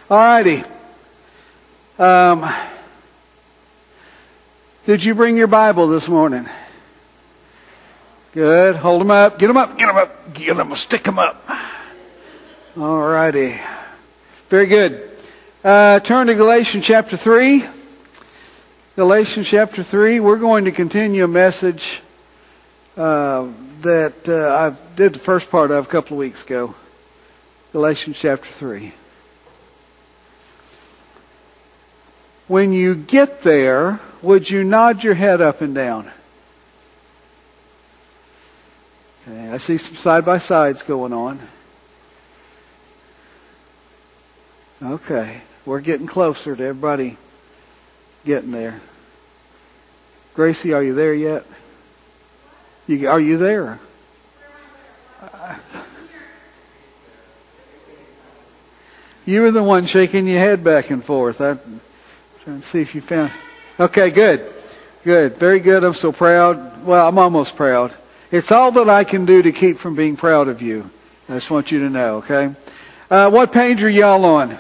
All righty. Did you bring your Bible this morning? Good. Hold them up. Get them up. Get them up. Get them. Stick them up. All righty. Very good. Turn to Galatians chapter 3. Galatians chapter 3. We're going to continue a message that I did the first part of a couple of weeks ago. Galatians chapter 3. When you get there, would you nod your head up and down? Okay, I see some side-by-sides going on. Okay, we're getting closer to everybody getting there. Gracie, are you there yet? Are you there? You were the one shaking your head back and forth. I'm trying to see if you found... Okay, good. Good. Very good. I'm so proud. Well, I'm almost proud. It's all that I can do to keep from being proud of you. I just want you to know, okay? What page are y'all on?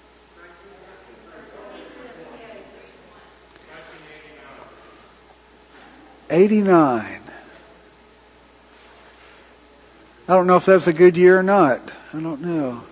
89. I don't know if that's a good year or not. I don't know.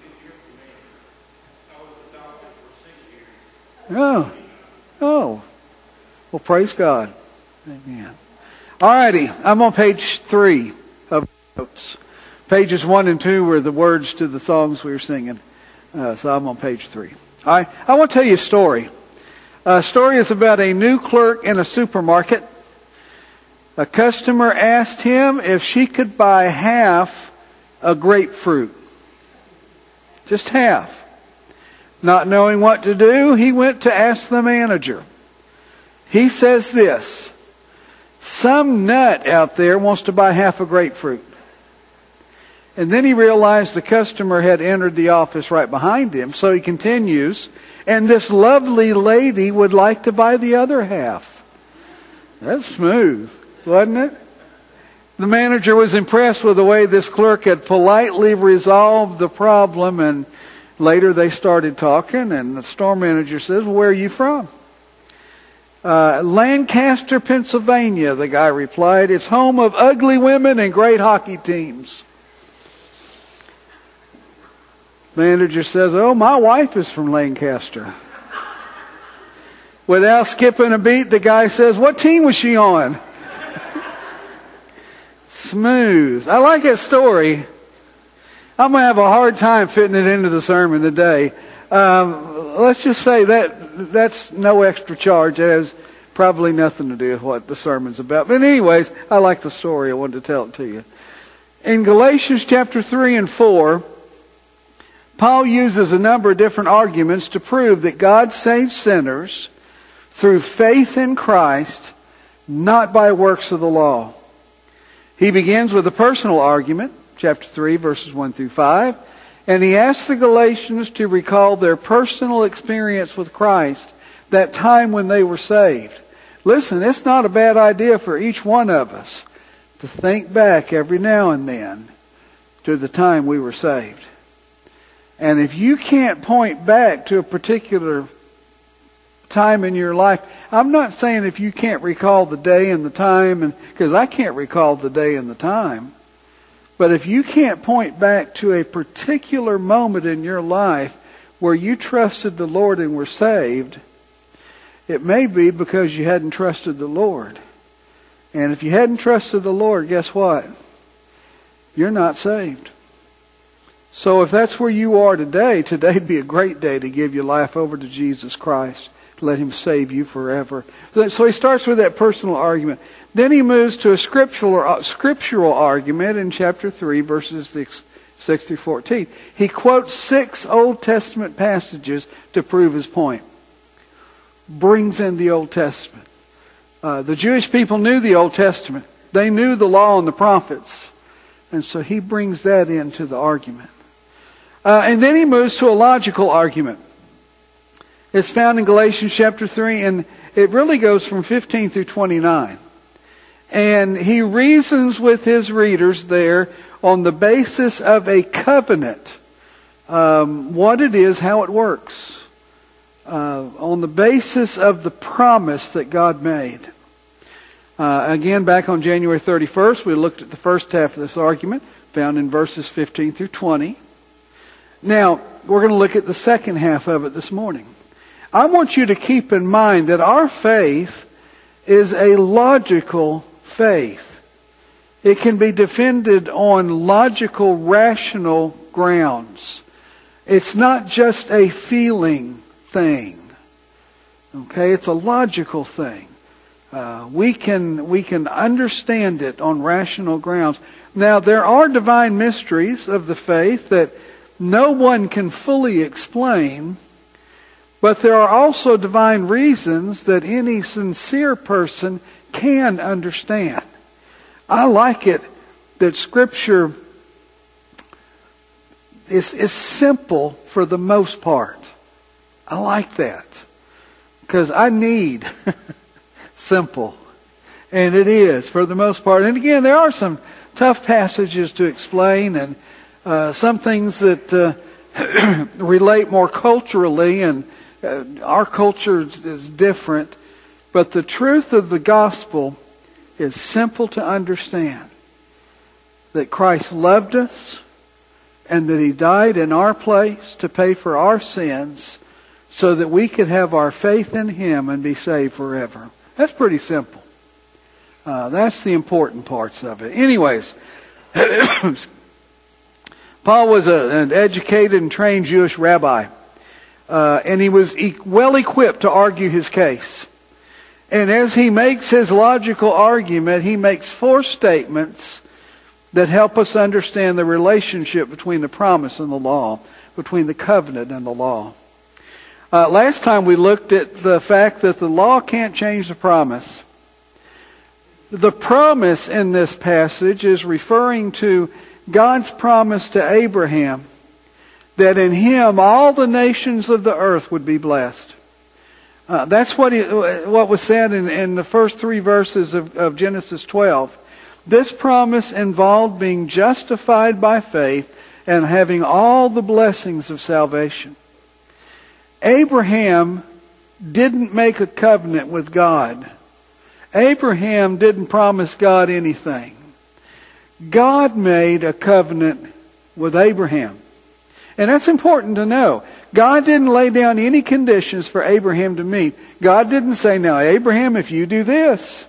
Oh. Well, praise God. Amen. Alrighty. I'm on page 3 of notes. Pages 1 and 2 were the words to the songs we were singing. So I'm on page 3. Alright. I want to tell you a story. A story is about a new clerk in a supermarket. A customer asked him if she could buy half a grapefruit. Just half. Not knowing what to do, he went to ask the manager. He says this: some nut out there wants to buy half a grapefruit. And then he realized the customer had entered the office right behind him, so he continues, and this lovely lady would like to buy the other half. That's smooth, wasn't it? The manager was impressed with the way this clerk had politely resolved the problem, and later they started talking, and the store manager says, well, where are you from? Lancaster, Pennsylvania, the guy replied. It's home of ugly women and great hockey teams. Manager says, oh, my wife is from Lancaster. Without skipping a beat, the guy says, what team was she on? Smooth. I like that story. I'm going to have a hard time fitting it into the sermon today. Let's just say that's no extra charge. It has probably nothing to do with what the sermon's about. But anyways, I like the story. I wanted to tell it to you. In Galatians chapter 3 and 4, Paul uses a number of different arguments to prove that God saves sinners through faith in Christ, not by works of the law. He begins with a personal argument, chapter 3, verses 1 through 5. And he asks the Galatians to recall their personal experience with Christ, that time when they were saved. Listen, it's not a bad idea for each one of us to think back every now and then to the time we were saved. And if you can't point back to a particular time in your life, I'm not saying if you can't recall the day and the time, because I can't recall the day and the time. But if you can't point back to a particular moment in your life where you trusted the Lord and were saved, it may be because you hadn't trusted the Lord. And if you hadn't trusted the Lord, guess what? You're not saved. So if that's where you are today, today'd be a great day to give your life over to Jesus Christ, to let Him save you forever. So he starts with that personal argument. Then he moves to a scriptural argument in chapter 3, verses 6 through 14. He quotes 6 Old Testament passages to prove his point. Brings in the Old Testament. The Jewish people knew the Old Testament. They knew the law and the prophets. And so he brings that into the argument. And then he moves to a logical argument. It's found in Galatians chapter 3, and it really goes from 15 through 29. And he reasons with his readers there on the basis of a covenant what it is, how it works, on the basis of the promise that God made. Again, back on January 31st, we looked at the first half of this argument, found in verses 15 through 20. Now, we're going to look at the second half of it this morning. I want you to keep in mind that our faith is a logical faith. It can be defended on logical, rational grounds. It's not just a feeling thing. Okay, it's a logical thing. We can understand it on rational grounds. Now, there are divine mysteries of the faith that no one can fully explain, but there are also divine reasons that any sincere person can understand. I like it that Scripture is simple for the most part. I like that, because I need simple. And it is, for the most part. And again, there are some tough passages to explain, and some things that relate more culturally, and our culture is different. But the truth of the gospel is simple to understand. That Christ loved us, and that He died in our place to pay for our sins, so that we could have our faith in Him and be saved forever. That's pretty simple. That's the important parts of it. Anyways, Paul was an educated and trained Jewish rabbi. And he was well equipped to argue his case. And as he makes his logical argument, he makes 4 statements that help us understand the relationship between the promise and the law, between the covenant and the law. Last time we looked at the fact that the law can't change the promise. The promise in this passage is referring to God's promise to Abraham that in him all the nations of the earth would be blessed. That's what was said in the first 3 verses of Genesis 12. This promise involved being justified by faith and having all the blessings of salvation. Abraham didn't make a covenant with God. Abraham didn't promise God anything. God made a covenant with Abraham. And that's important to know. God didn't lay down any conditions for Abraham to meet. God didn't say, now Abraham, if you do this,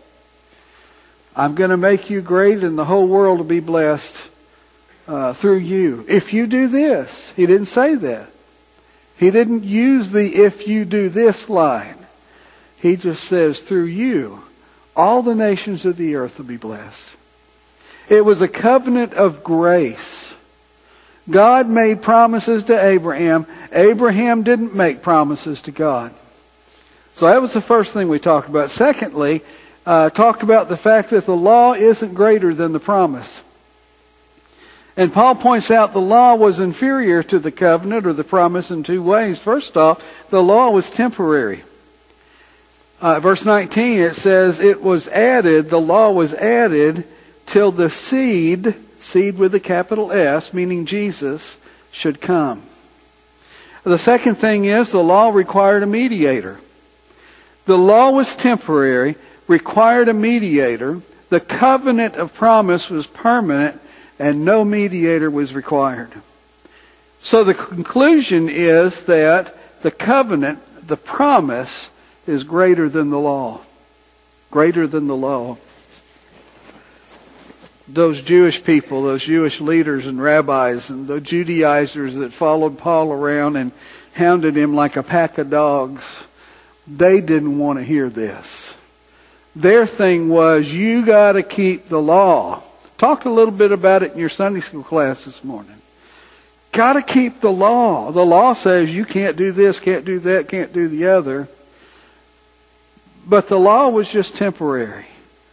I'm going to make you great and the whole world will be blessed through you. If you do this. He didn't say that. He didn't use the if you do this line. He just says, through you, all the nations of the earth will be blessed. It was a covenant of grace. God made promises to Abraham. Abraham didn't make promises to God. So that was the first thing we talked about. Secondly, talked about the fact that the law isn't greater than the promise. And Paul points out the law was inferior to the covenant or the promise in 2 ways. First off, the law was temporary. Verse 19, it says, the law was added till the seed with a capital S, meaning Jesus, should come. The second thing is the law required a mediator. The law was temporary, required a mediator. The covenant of promise was permanent, and no mediator was required. So the conclusion is that the covenant, the promise, is greater than the law. Greater than the law. Those Jewish people, those Jewish leaders and rabbis and the Judaizers that followed Paul around and hounded him like a pack of dogs, they didn't want to hear this. Their thing was, you got to keep the law. Talked a little bit about it in your Sunday school class this morning. Got to keep the law. The law says you can't do this, can't do that, can't do the other. But the law was just temporary.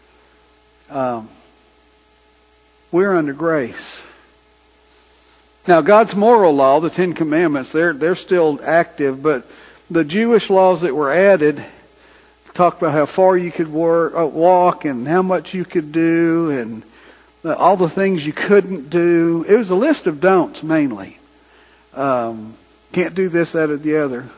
We're under grace. Now, God's moral law, the 10 Commandments, they're still active, but the Jewish laws that were added talk about how far you could walk and how much you could do and all the things you couldn't do. It was a list of don'ts mainly. Can't do this, that, or the other.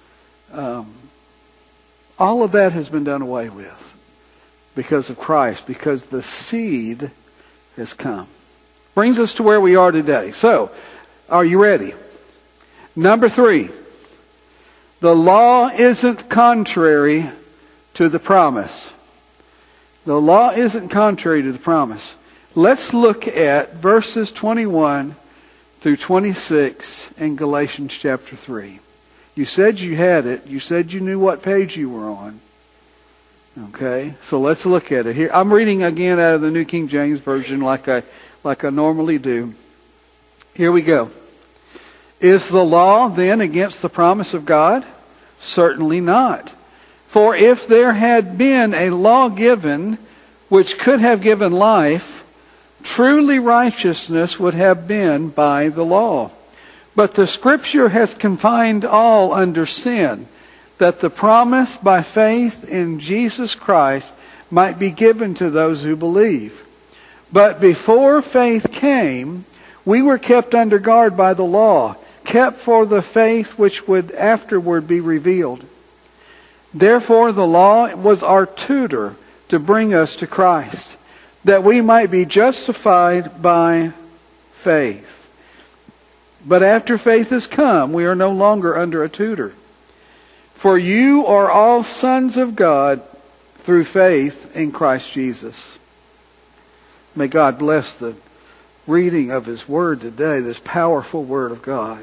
All of that has been done away with because of Christ, because the seed has come. Brings us to where we are today. So, are you ready? Number 3. The law isn't contrary to the promise. The law isn't contrary to the promise. Let's look at verses 21 through 26 in Galatians chapter 3. You said you had it. You said you knew what page you were on. Okay, so let's look at it here. I'm reading again out of the New King James Version like I normally do. Here we go. Is the law then against the promise of God? Certainly not. For if there had been a law given which could have given life, truly righteousness would have been by the law. But the Scripture has confined all under sin, that the promise by faith in Jesus Christ might be given to those who believe. But before faith came, we were kept under guard by the law, kept for the faith which would afterward be revealed. Therefore the law was our tutor to bring us to Christ, that we might be justified by faith. But after faith has come, we are no longer under a tutor. For you are all sons of God through faith in Christ Jesus. May God bless the reading of His Word today, this powerful Word of God.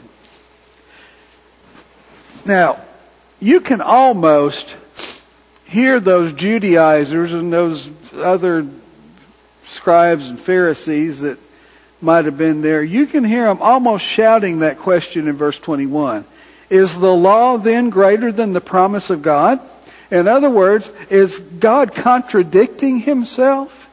Now, you can almost hear those Judaizers and those other scribes and Pharisees that might have been there. You can hear them almost shouting that question in verse 21. Is the law then greater than the promise of God? In other words, is God contradicting Himself?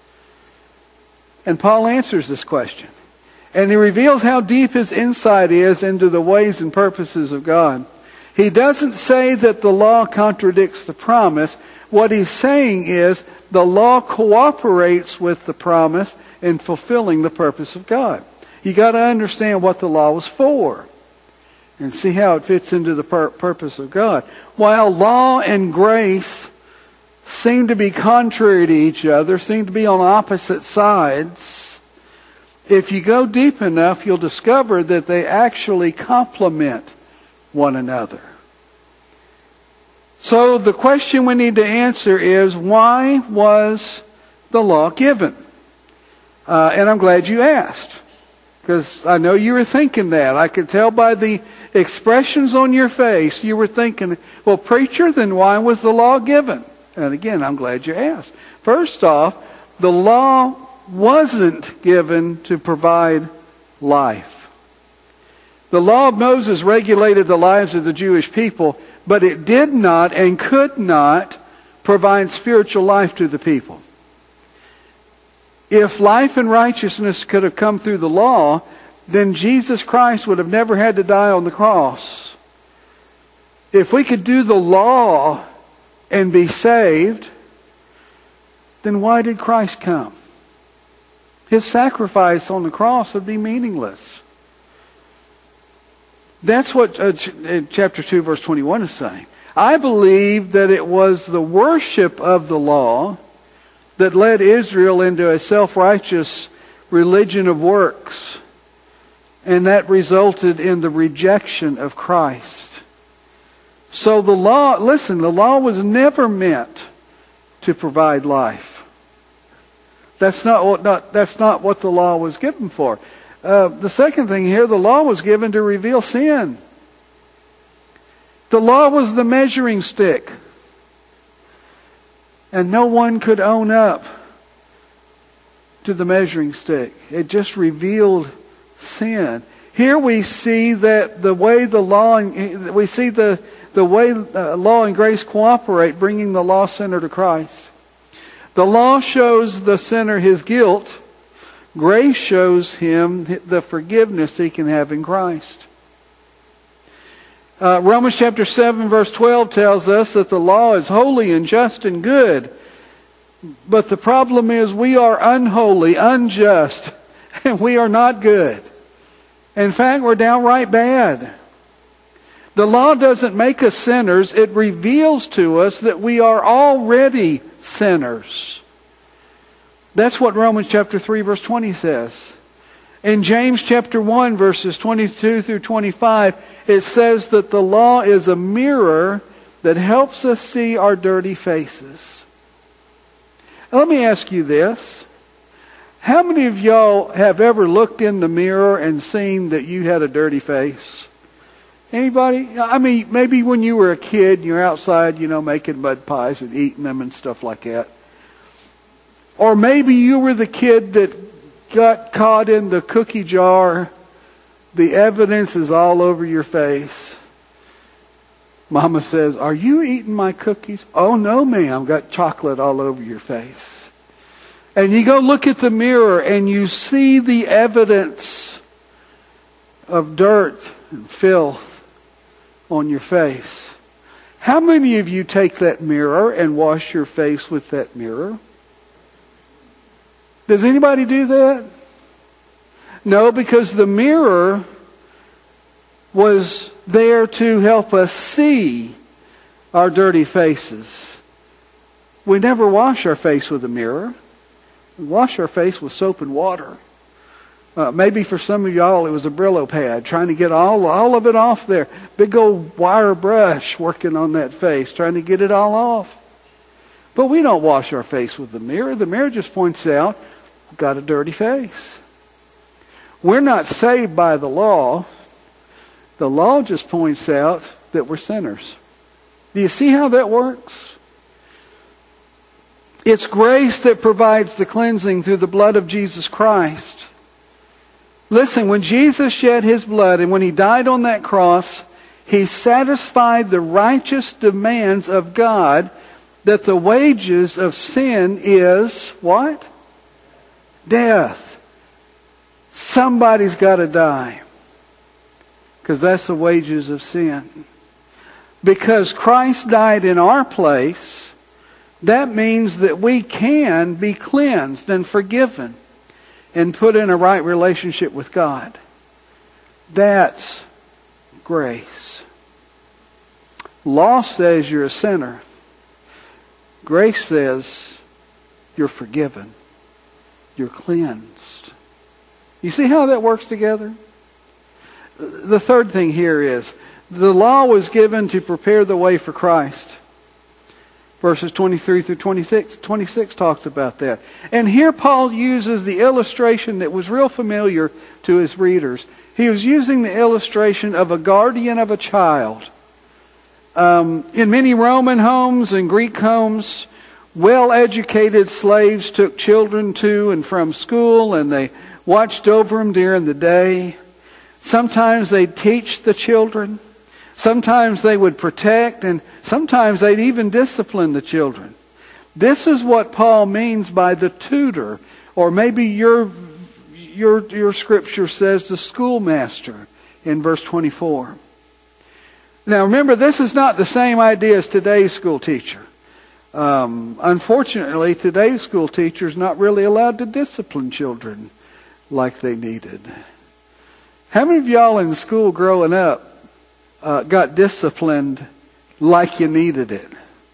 And Paul answers this question. And he reveals how deep his insight is into the ways and purposes of God. He doesn't say that the law contradicts the promise. What he's saying is the law cooperates with the promise in fulfilling the purpose of God. You got to understand what the law was for and see how it fits into the purpose of God. While law and grace seem to be contrary to each other, seem to be on opposite sides, if you go deep enough, you'll discover that they actually complement one another. So the question we need to answer is, why was the law given? And I'm glad you asked, because I know you were thinking that. I could tell by the expressions on your face, you were thinking, well, preacher, then why was the law given? And again, I'm glad you asked. First off, the law wasn't given to provide life. The law of Moses regulated the lives of the Jewish people, but it did not and could not provide spiritual life to the people. If life and righteousness could have come through the law, then Jesus Christ would have never had to die on the cross. If we could do the law and be saved, then why did Christ come? His sacrifice on the cross would be meaningless. That's what chapter 2 verse 21 is saying. I believe that it was the worship of the law that led Israel into a self-righteous religion of works. And that resulted in the rejection of Christ. So the law, listen, the law was never meant to provide life. That's not what the law was given for. The second thing here, the law was given to reveal sin. The law was the measuring stick. And no one could own up to the measuring stick. It just revealed sin. Here we see that the way the law and we see the way law and grace cooperate, bringing the lost sinner to Christ. The law shows the sinner his guilt. Grace shows him the forgiveness he can have in Christ. Romans chapter 7 verse 12 tells us that the law is holy and just and good. But the problem is we are unholy, unjust, and we are not good. In fact, we're downright bad. The law doesn't make us sinners. It reveals to us that we are already sinners. That's what Romans chapter 3 verse 20 says. In James chapter 1 verses 22 through 25, it says that the law is a mirror that helps us see our dirty faces. Let me ask you this. How many of y'all have ever looked in the mirror and seen that you had a dirty face? Anybody? I mean, maybe when you were a kid and you're outside, making mud pies and eating them and stuff like that. Or maybe you were the kid that got caught in the cookie jar. The evidence is all over your face. Mama says, "Are you eating my cookies?" "Oh no, ma'am, got chocolate all over your face." And you go look at the mirror and you see the evidence of dirt and filth on your face. How many of you take that mirror and wash your face with that mirror? Does anybody do that? No, because the mirror was there to help us see our dirty faces. We never wash our face with a mirror. We wash our face with soap and water. Maybe for some of y'all it was a Brillo pad, trying to get all of it off there. Big old wire brush working on that face, trying to get it all off. But we don't wash our face with the mirror. The mirror just points out, we've got a dirty face. We're not saved by the law. The law just points out that we're sinners. Do you see how that works? It's grace that provides the cleansing through the blood of Jesus Christ. Listen, when Jesus shed His blood and when He died on that cross, He satisfied the righteous demands of God that the wages of sin is what? Death. Somebody's got to die. Because that's the wages of sin. Because Christ died in our place, that means that we can be cleansed and forgiven and put in a right relationship with God. That's grace. Law says you're a sinner. Grace says you're forgiven. You're cleansed. You see how that works together? The third thing here is, the law was given to prepare the way for Christ. Verses 23 through 26. 26 talks about that. And here Paul uses the illustration that was real familiar to his readers. He was using the illustration of a guardian of a child. In many Roman homes and Greek homes, well-educated slaves took children to and from school, and they watched over them during the day. Sometimes they'd teach the children. Sometimes they would protect, and sometimes they'd even discipline the children. This is what Paul means by the tutor, or maybe your scripture says the schoolmaster in verse 24. Now remember, this is not the same idea as today's school teacher. Unfortunately, today's school teacher is not really allowed to discipline children like they needed. How many of y'all in school growing up got disciplined like you needed it?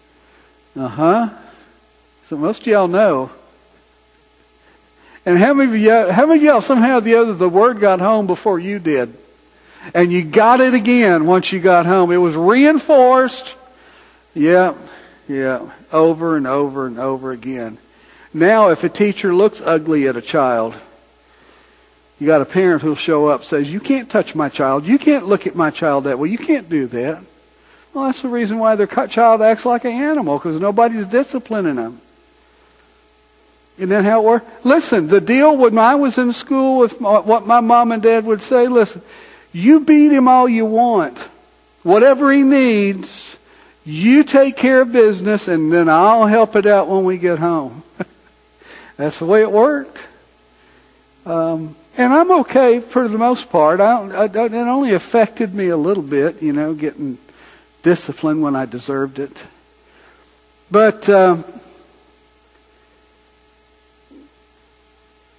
So most of y'all know. And how many of y'all somehow or the other the word got home before you did? And you got it again once you got home. It was reinforced. Yeah, over and over and over again. Now if a teacher looks ugly at a child, you got a parent who'll show up and says, "You can't touch my child. You can't look at my child that way. You can't do that." Well, that's the reason why their child acts like an animal, because nobody's disciplining them. Isn't that how it works? Listen, the deal when I was in school with what my mom and dad would say, listen, you beat him all you want. Whatever he needs, you take care of business, and then I'll help it out when we get home. That's the way it worked. And I'm okay for the most part. It only affected me a little bit, getting disciplined when I deserved it. But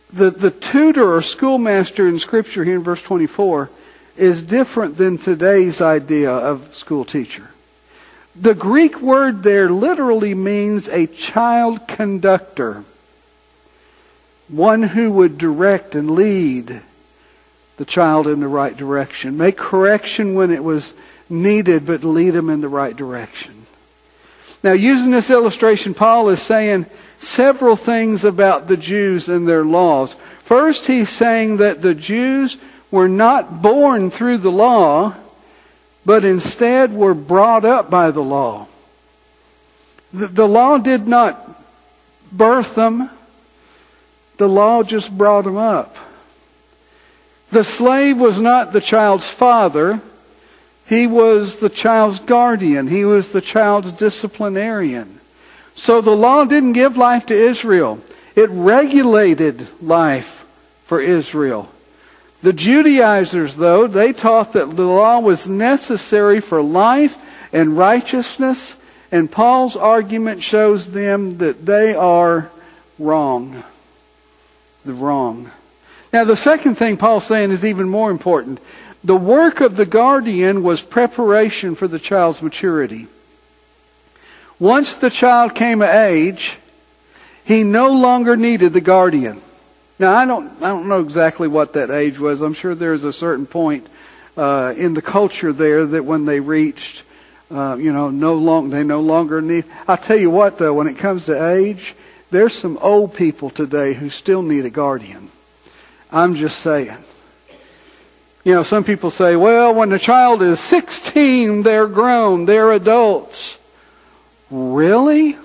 The tutor or schoolmaster in Scripture here in verse 24 is different than today's idea of school teacher. The Greek word there literally means a child conductor. One who would direct and lead the child in the right direction. Make correction when it was needed, but lead them in the right direction. Now, using this illustration, Paul is saying several things about the Jews and their laws. First, he's saying that the Jews were not born through the law, but instead were brought up by the law. The law did not birth them. The law just brought them up. The slave was not the child's father. He was the child's guardian. He was the child's disciplinarian. So the law didn't give life to Israel. It regulated life for Israel. The Judaizers, though, they taught that the law was necessary for life and righteousness, and Paul's argument shows them that they are wrong. They're wrong. Now, the second thing Paul's saying is even more important. The work of the guardian was preparation for the child's maturity. Once the child came of age, he no longer needed the guardian. Now, I don't know exactly what that age was. I'm sure there's a certain point in the culture there that when they reached, they no longer need. I'll tell you what, though, when it comes to age, there's some old people today who still need a guardian. I'm just saying. Some people say, well, when the child is 16, they're grown, they're adults. Really?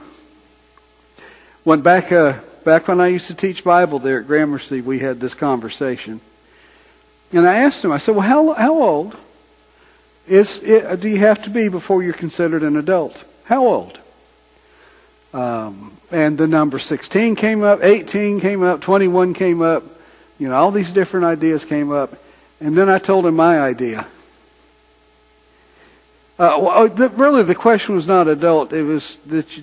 Back when I used to teach Bible there at Gramercy, we had this conversation. And I asked him, I said, well, how old do you have to be before you're considered an adult? How old? And the number 16 came up, 18 came up, 21 came up. All these different ideas came up. And then I told him my idea. Really, the question was not adult. It was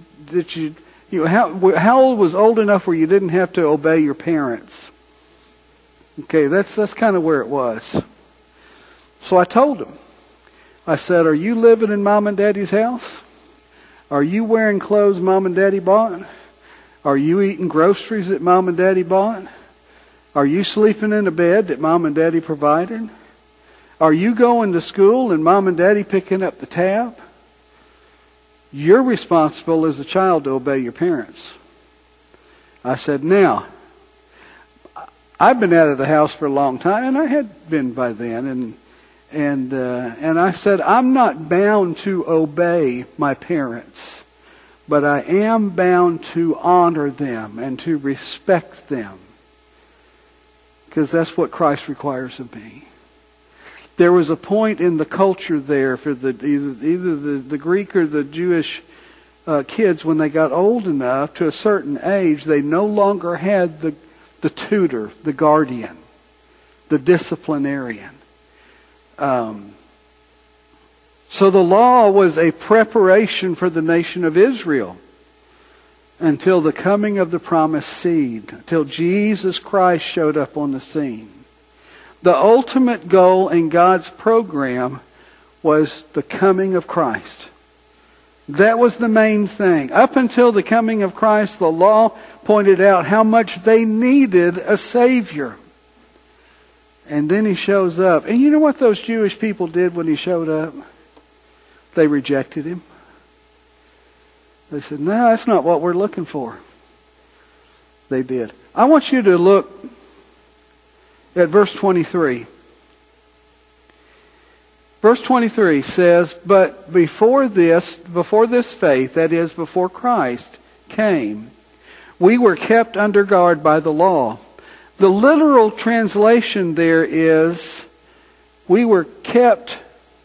how old was old enough where you didn't have to obey your parents? Okay, that's kind of where it was. So I told him. I said, are you living in Mom and Daddy's house? Are you wearing clothes Mom and Daddy bought? Are you eating groceries that Mom and Daddy bought? Are you sleeping in a bed that Mom and Daddy provided? Are you going to school and Mom and Daddy picking up the tab? You're responsible as a child to obey your parents. I said, now, I've been out of the house for a long time, and I had been by then, and I said, I'm not bound to obey my parents, but I am bound to honor them and to respect them, because that's what Christ requires of me. There was a point in the culture there for either the Greek or the Jewish kids, when they got old enough to a certain age, they no longer had the tutor, the guardian, the disciplinarian. So the law was a preparation for the nation of Israel until the coming of the promised seed, until Jesus Christ showed up on the scene. The ultimate goal in God's program was the coming of Christ. That was the main thing. Up until the coming of Christ, the law pointed out how much they needed a Savior. And then He shows up. And you know what those Jewish people did when He showed up? They rejected Him. They said, no, that's not what we're looking for. They did. I want you to look at verse 23. Verse 23 says, but before this faith, that is, before Christ came, we were kept under guard by the law. The literal translation there is, we were kept,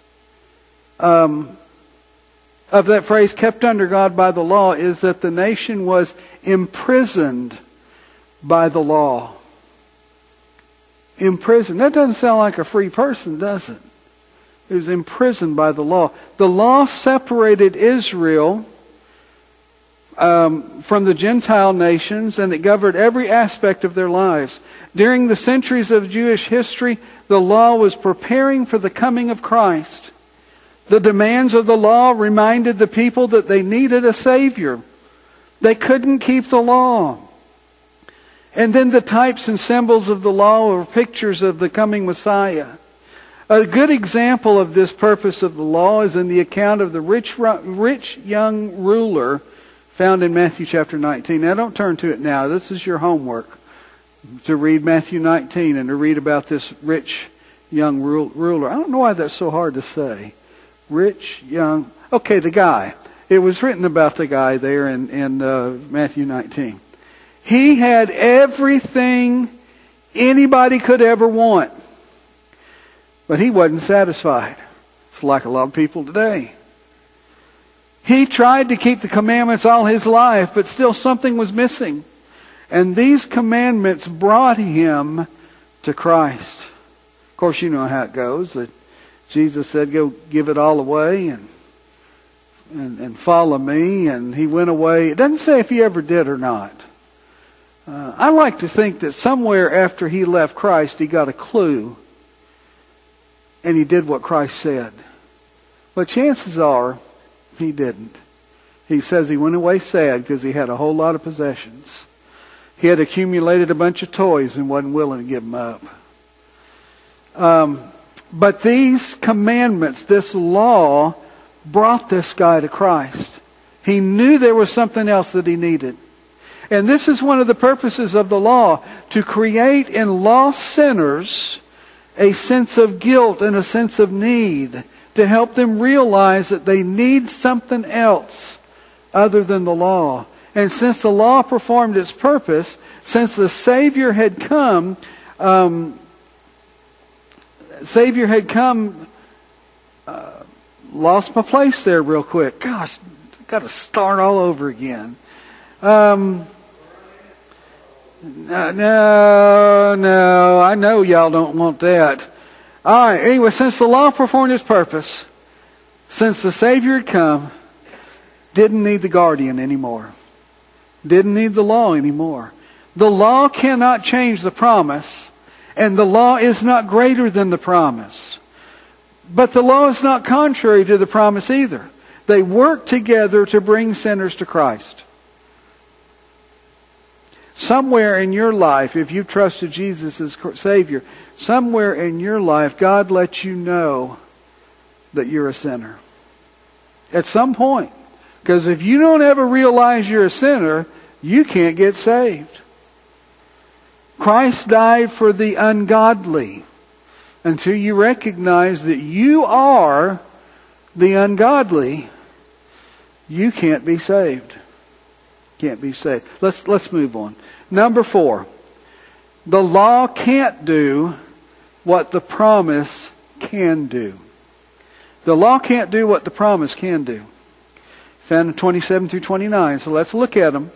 of that phrase, kept under God by the law, is that the nation was imprisoned by the law. Imprisoned. That doesn't sound like a free person, does it? It was imprisoned by the law. The law separated Israel from the Gentile nations, and it governed every aspect of their lives. During the centuries of Jewish history, the law was preparing for the coming of Christ. The demands of the law reminded the people that they needed a Savior. They couldn't keep the law. And then the types and symbols of the law were pictures of the coming Messiah. A good example of this purpose of the law is in the account of the rich young ruler found in Matthew chapter 19. Now don't turn to it now. This is your homework, to read Matthew 19 and to read about this rich young ruler. I don't know why that's so hard to say. Rich young... Okay, the guy. It was written about the guy there in Matthew 19. He had everything anybody could ever want. But he wasn't satisfied. It's like a lot of people today. He tried to keep the commandments all his life, but still something was missing. And these commandments brought him to Christ. Of course, you know how it goes. That Jesus said, go give it all away and follow me. And he went away. It doesn't say if he ever did or not. I like to think that somewhere after he left Christ, he got a clue. And he did what Christ said. But chances are, he didn't. He says he went away sad because he had a whole lot of possessions. He had accumulated a bunch of toys and wasn't willing to give them up. But these commandments, this law, brought this guy to Christ. He knew there was something else that he needed. And this is one of the purposes of the law, to create in lost sinners a sense of guilt and a sense of need, to help them realize that they need something else other than the law. And since the law performed its purpose, since the Savior had come, lost my place there real quick. Gosh, got to start all over again. No, I know y'all don't want that. All right, anyway, since the law performed its purpose, since the Savior had come, didn't need the guardian anymore. Didn't need the law anymore. The law cannot change the promise, and the law is not greater than the promise. But the law is not contrary to the promise either. They work together to bring sinners to Christ. Somewhere in your life, if you've trusted Jesus as Savior, somewhere in your life, God lets you know that you're a sinner. At some point. Because if you don't ever realize you're a sinner, you can't get saved. Christ died for the ungodly. Until you recognize that you are the ungodly, you can't be saved. Can't be saved. Let's move on. Number 4. The law can't do what the promise can do. The law can't do what the promise can do. Found in 27 through 29. So let's look at them.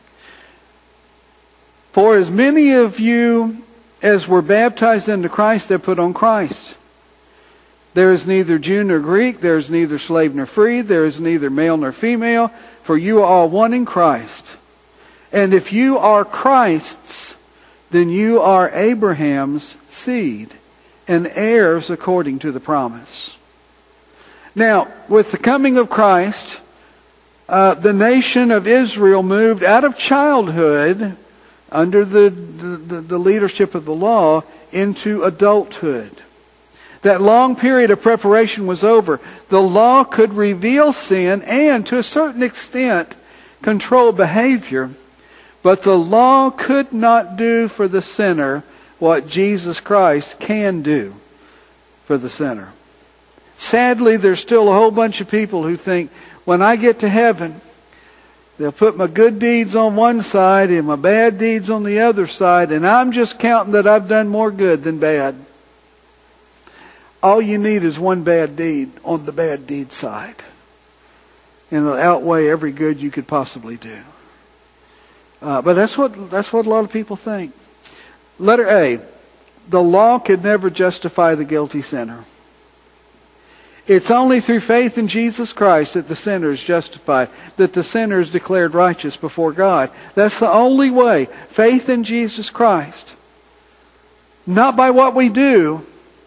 For as many of you as were baptized into Christ, they put on Christ. There is neither Jew nor Greek, there is neither slave nor free, there is neither male nor female, for you are all one in Christ. And if you are Christ's, then you are Abraham's seed and heirs according to the promise. Now, with the coming of Christ, the nation of Israel moved out of childhood under the leadership of the law into adulthood. That long period of preparation was over. The law could reveal sin and, to a certain extent, control behavior. But the law could not do for the sinner what Jesus Christ can do for the sinner. Sadly, there's still a whole bunch of people who think, when I get to heaven, they'll put my good deeds on one side and my bad deeds on the other side, and I'm just counting that I've done more good than bad. All you need is one bad deed on the bad deed side, and it'll outweigh every good you could possibly do. But that's what a lot of people think. Letter A. The law could never justify the guilty sinner. It's only through faith in Jesus Christ that the sinner is justified, that the sinner is declared righteous before God. That's the only way. Faith in Jesus Christ. Not by what we do,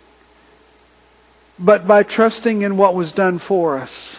but by trusting in what was done for us.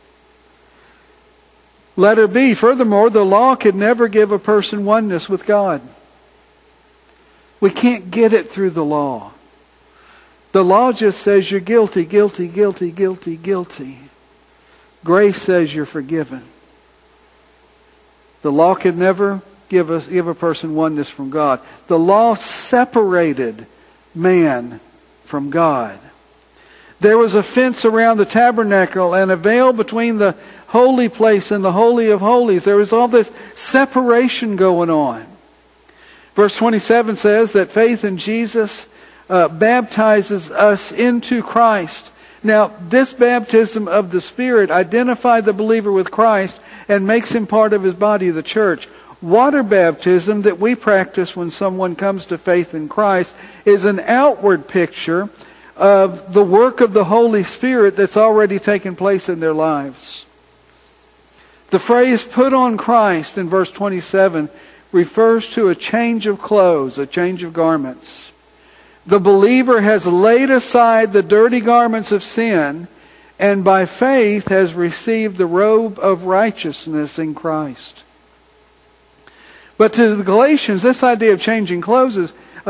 Letter B, furthermore, the law could never give a person oneness with God. We can't get it through the law. The law just says you're guilty, guilty, guilty, guilty, guilty. Grace says you're forgiven. The law could never give a person oneness from God. The law separated man from God. There was a fence around the tabernacle and a veil between the holy place and the Holy of Holies. There was all this separation going on. Verse 27 says that faith in Jesus baptizes us into Christ. Now, this baptism of the Spirit identifies the believer with Christ and makes him part of His body, the church. Water baptism that we practice when someone comes to faith in Christ is an outward picture of the work of the Holy Spirit that's already taken place in their lives. The phrase "put on Christ" in verse 27 refers to a change of clothes, a change of garments. The believer has laid aside the dirty garments of sin and by faith has received the robe of righteousness in Christ. But to the Galatians, this idea of changing clothes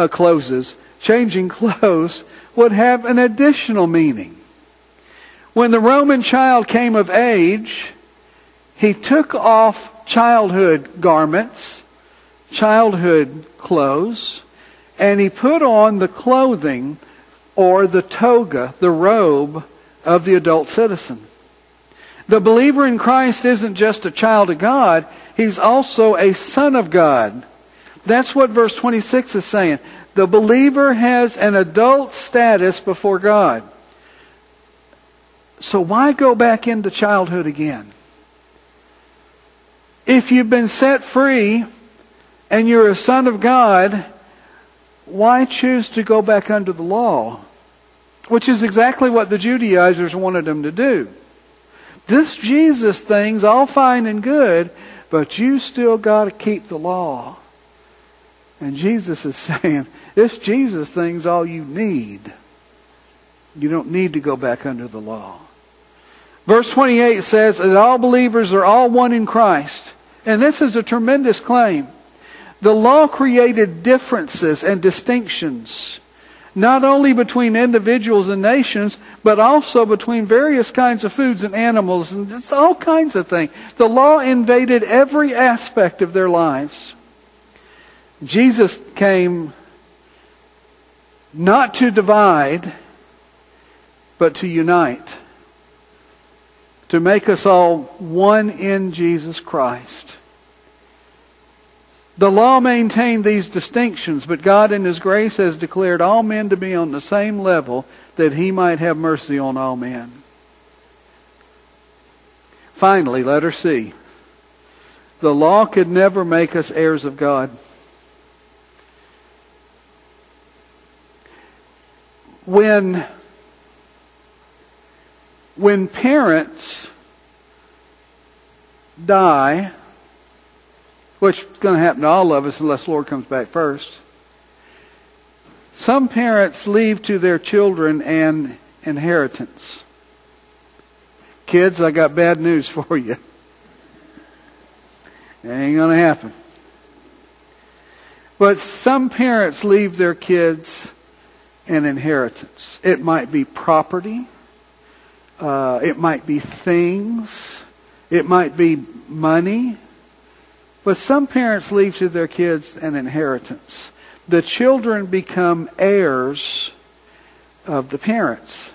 would have an additional meaning. When the Roman child came of age, he took off childhood garments, childhood clothes, and he put on the clothing or the toga, the robe of the adult citizen. The believer in Christ isn't just a child of God, he's also a son of God. That's what verse 26 is saying. The believer has an adult status before God. So why go back into childhood again? If you've been set free and you're a son of God, why choose to go back under the law? Which is exactly what the Judaizers wanted them to do. This Jesus thing's all fine and good, but you still got to keep the law. And Jesus is saying, this Jesus thing's all you need. You don't need to go back under the law. Verse 28 says that all believers are all one in Christ. And this is a tremendous claim. The law created differences and distinctions, not only between individuals and nations, but also between various kinds of foods and animals, and it's all kinds of things. The law invaded every aspect of their lives. Jesus came not to divide, but to unite, to make us all one in Jesus Christ. The law maintained these distinctions, but God in His grace has declared all men to be on the same level that He might have mercy on all men. Finally, letter C. The law could never make us heirs of God. When parents die, which is going to happen to all of us unless the Lord comes back first, some parents leave to their children an inheritance. Kids, I got bad news for you. It ain't going to happen. But some parents leave their kids an inheritance. It might be property. It might be things. It might be money. But some parents leave to their kids an inheritance. The children become heirs of the parents.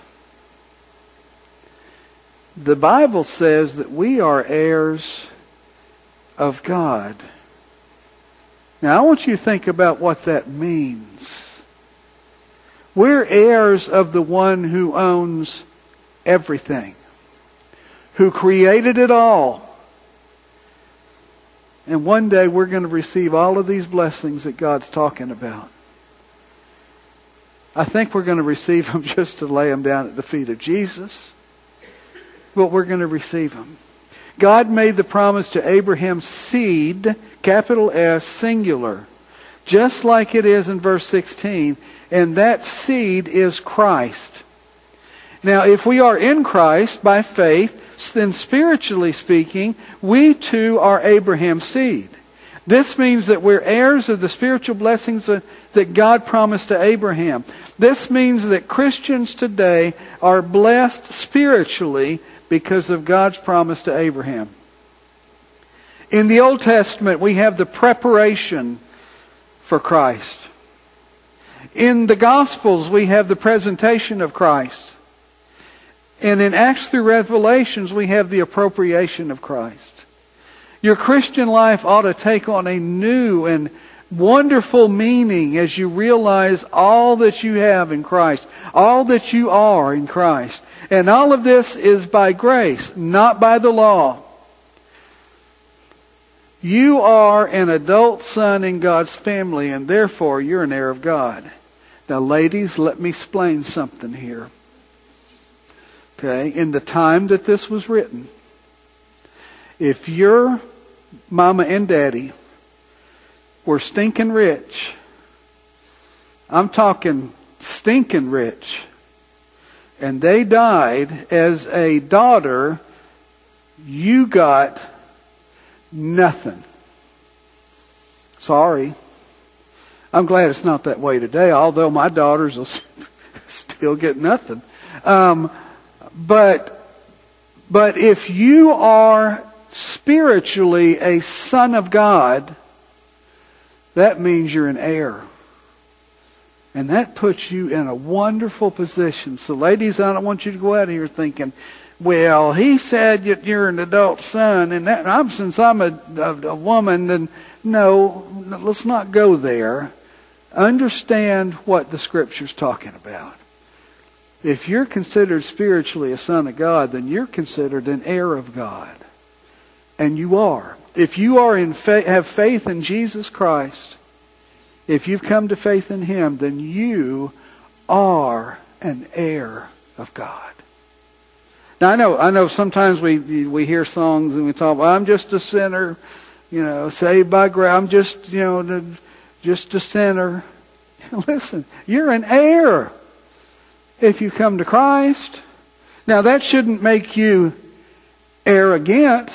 The Bible says that we are heirs of God. Now I want you to think about what that means. We're heirs of the one who owns everything, who created it all. And one day we're going to receive all of these blessings that God's talking about. I think we're going to receive them just to lay them down at the feet of Jesus. but we're going to receive them. God made the promise to Abraham's seed, capital S, singular, just like it is in verse 16, and that seed is Christ. Now, if we are in Christ by faith, then spiritually speaking, we too are Abraham's seed. This means that we're heirs of the spiritual blessings that God promised to Abraham. This means that Christians today are blessed spiritually because of God's promise to Abraham. In the Old Testament, we have the preparation for Christ. In the Gospels, we have the presentation of Christ. And in Acts through Revelations, we have the appropriation of Christ. Your Christian life ought to take on a new and wonderful meaning as you realize all that you have in Christ, all that you are in Christ. And all of this is by grace, not by the law. You are an adult son in God's family, and therefore you're an heir of God. Now, ladies, let me explain something here. Okay, in the time that this was written, if your mama and daddy were stinking rich, I'm talking stinking rich, and they died as a daughter, you got nothing. Sorry. I'm glad it's not that way today, although my daughters will still get nothing. But if you are spiritually a son of God, that means you're an heir. And that puts you in a wonderful position. So ladies, I don't want you to go out of here thinking, well, he said you're an adult son, and since I'm a woman, then no, let's not go there. Understand what the Scripture's talking about. If you're considered spiritually a son of God, then you're considered an heir of God. And you are. If you are have faith in Jesus Christ, if you've come to faith in Him, then you are an heir of God. Now I know sometimes we hear songs and we talk, well, I'm just a sinner, saved by grace. I'm just a sinner. Listen, you're an heir if you come to Christ. Now that shouldn't make you arrogant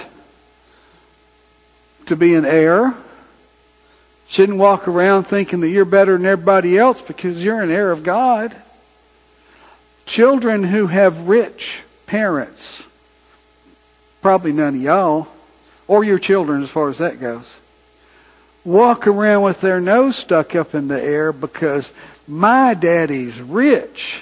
to be an heir. Shouldn't walk around thinking that you're better than everybody else because you're an heir of God. Children who have rich parents, probably none of y'all, or your children as far as that goes, walk around with their nose stuck up in the air because my daddy's rich.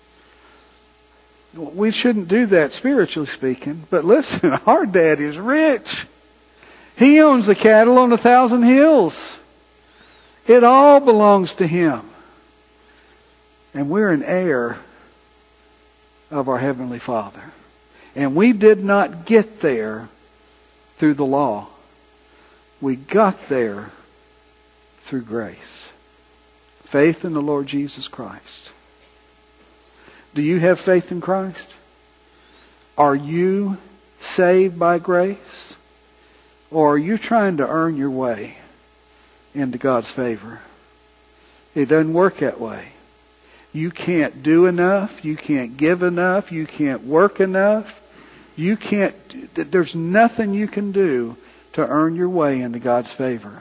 We shouldn't do that spiritually speaking, but listen, our daddy's rich. He owns the cattle on 1,000 hills. It all belongs to Him. And we're an heir of our Heavenly Father. And we did not get there through the law. We got there through grace. Faith in the Lord Jesus Christ. Do you have faith in Christ? Are you saved by grace? Or are you trying to earn your way into God's favor? It doesn't work that way. You can't do enough. You can't give enough. You can't work enough. There's nothing you can do to earn your way into God's favor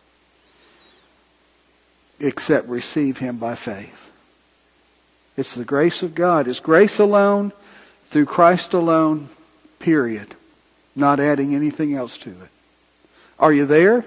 except receive Him by faith. It's the grace of God. It's grace alone, through Christ alone, period. Not adding anything else to it. Are you there?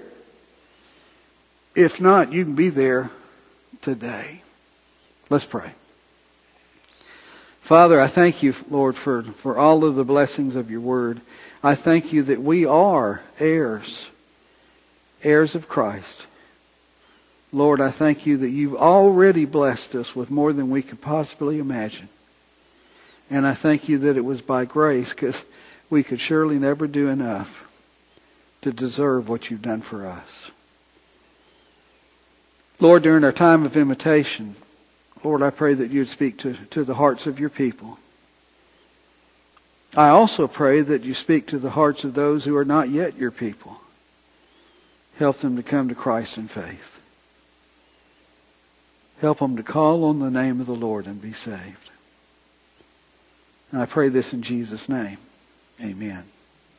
If not, you can be there today. Let's pray. Father, I thank you, Lord, for all of the blessings of your word. I thank you that we are heirs of Christ. Lord, I thank you that you've already blessed us with more than we could possibly imagine. And I thank you that it was by grace, because we could surely never do enough to deserve what you've done for us. Lord, during our time of invitation, Lord, I pray that you'd speak to the hearts of your people. I also pray that you speak to the hearts of those who are not yet your people. Help them to come to Christ in faith. Help them to call on the name of the Lord and be saved. And I pray this in Jesus' name. Amen.